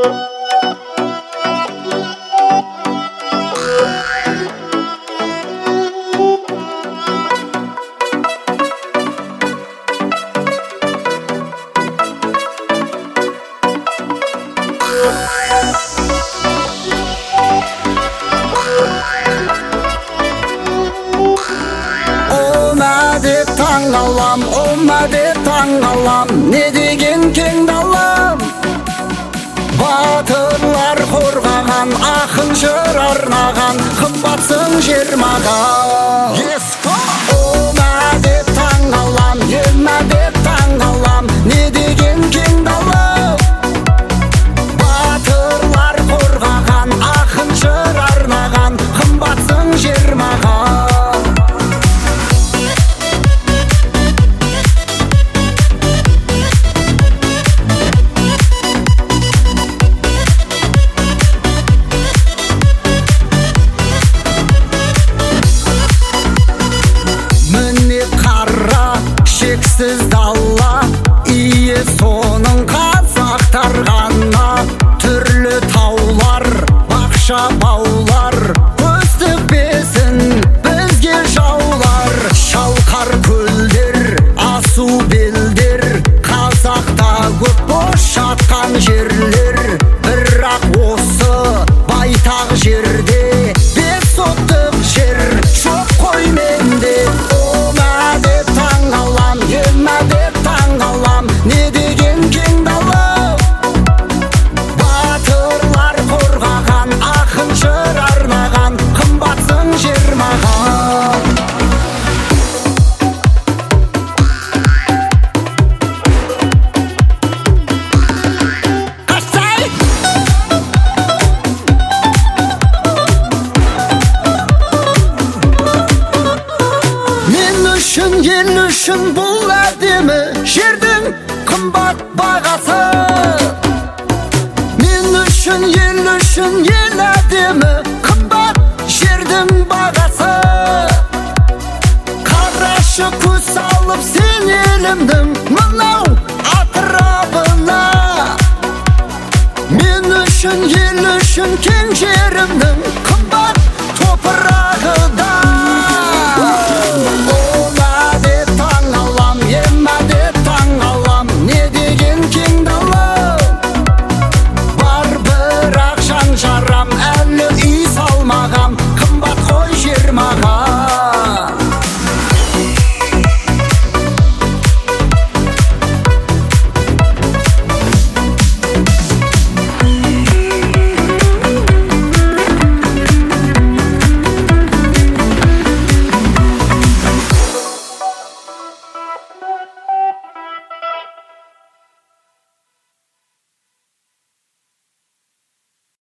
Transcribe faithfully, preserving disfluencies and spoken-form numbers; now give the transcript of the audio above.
Таң алам, ома деп таң алам, не деген кең далам. Батырлар қорғаған, ақын жыр арнаған, қымбатсың жер маған. Ома деп таң алам, ема деп таң алам, не деген кең далам. Батырлар қорғаған, ақын жыр арнаған, қымбатсың жер маған. Шексіз дала, ие соның қазақтар ғана. Түрлі таулар, бақша баулар, көз тікпесін бізге жаулар. Шалқар көлдер, асу белдер, қазақта көп бос жатқан жерлер. Бірақ осы байтақ жерде бес соттық жер жоқ қой менде. Ома деп таң алам, ема деп таң алам, не деген кең дала. Батырлар қорғаған, ақын жыр арнаған, қымбатсың жер маған. Ел үшін бұл әдемі жердің қымбат бағасы. Мен үшін, ел үшін, ел әдемі қымбат жердің бағасы. Қарашы көз салып сен елімнің мынау атырабына. Мен үшін, ел үшін кең жерімнің қымбат топырағы.